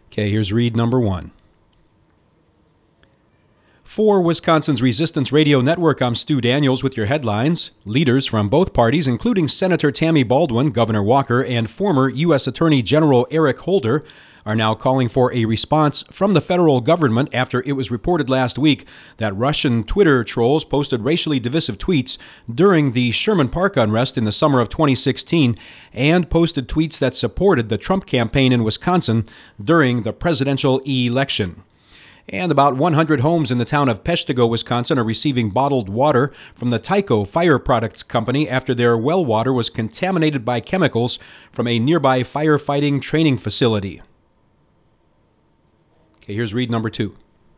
Okay, here's read number 1. For Wisconsin's Resistance Radio Network, I'm Stu Daniels with your headlines. Leaders from both parties, including Senator Tammy Baldwin, Governor Walker, and former U.S. Attorney General Eric Holder, are now calling for a response from the federal government after it was reported last week that Russian Twitter trolls posted racially divisive tweets during the Sherman Park unrest in the summer of 2016 and posted tweets that supported the Trump campaign in Wisconsin during the presidential election. And about 100 homes in the town of Peshtigo, Wisconsin, are receiving bottled water from the Tyco Fire Products Company after their well water was contaminated by chemicals from a nearby firefighting training facility. Okay, here's read number 2.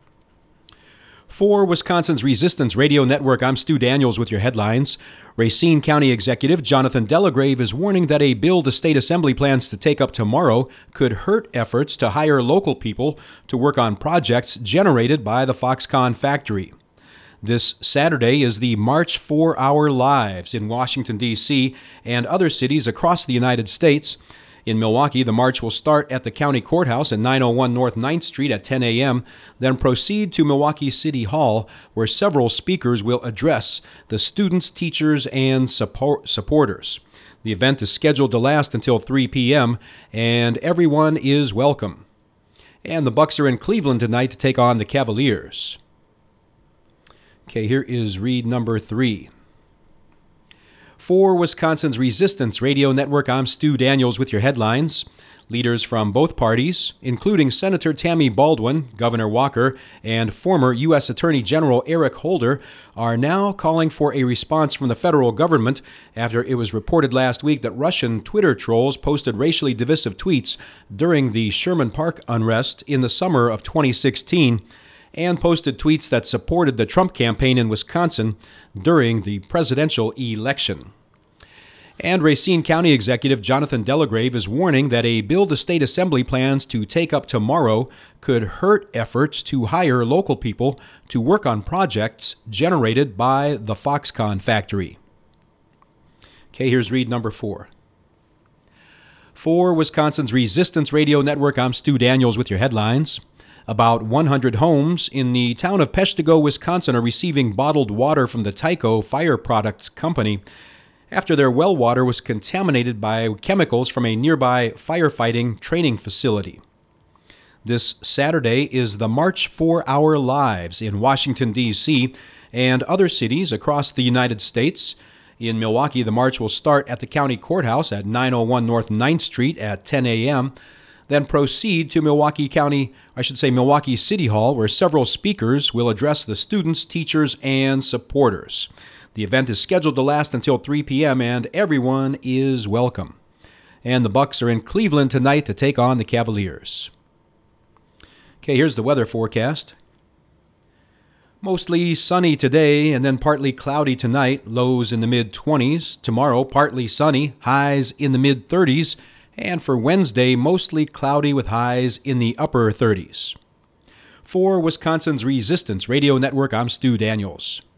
For Wisconsin's Resistance Radio Network, I'm Stu Daniels with your headlines. Racine County Executive Jonathan Delagrave is warning that a bill the state assembly plans to take up tomorrow could hurt efforts to hire local people to work on projects generated by the Foxconn factory. This Saturday is the March for Our Lives in Washington, D.C. and other cities across the United States. In Milwaukee, the march will start at the county courthouse at 901 North 9th Street at 10 a.m., then proceed to Milwaukee City Hall, where several speakers will address the students, teachers, and supporters. The event is scheduled to last until 3 p.m., and everyone is welcome. And the Bucks are in Cleveland tonight to take on the Cavaliers. Okay, here is read number 3. For Wisconsin's Resistance Radio Network, I'm Stu Daniels with your headlines. Leaders from both parties, including Senator Tammy Baldwin, Governor Walker, and former U.S. Attorney General Eric Holder, are now calling for a response from the federal government after it was reported last week that Russian Twitter trolls posted racially divisive tweets during the Sherman Park unrest in the summer of 2016 and posted tweets that supported the Trump campaign in Wisconsin during the presidential election. And Racine County Executive Jonathan Delagrave is warning that a bill the state assembly plans to take up tomorrow could hurt efforts to hire local people to work on projects generated by the Foxconn factory. Okay, here's read number 4. For Wisconsin's Resistance Radio Network, I'm Stu Daniels with your headlines. About 100 homes in the town of Peshtigo, Wisconsin, are receiving bottled water from the Tyco Fire Products Company after their well water was contaminated by chemicals from a nearby firefighting training facility. This Saturday is the March for Our Lives in Washington, D.C. and other cities across the United States. In Milwaukee, the march will start at the county courthouse at 901 North 9th Street at 10 a.m., then proceed to Milwaukee City Hall, where several speakers will address the students, teachers, and supporters. The event is scheduled to last until 3 p.m., and everyone is welcome. And the Bucks are in Cleveland tonight to take on the Cavaliers. Okay, here's the weather forecast. Mostly sunny today and then partly cloudy tonight, lows in the mid-20s. Tomorrow, partly sunny, highs in the mid-30s. And for Wednesday, mostly cloudy with highs in the upper 30s. For Wisconsin's Resistance Radio Network, I'm Stu Daniels.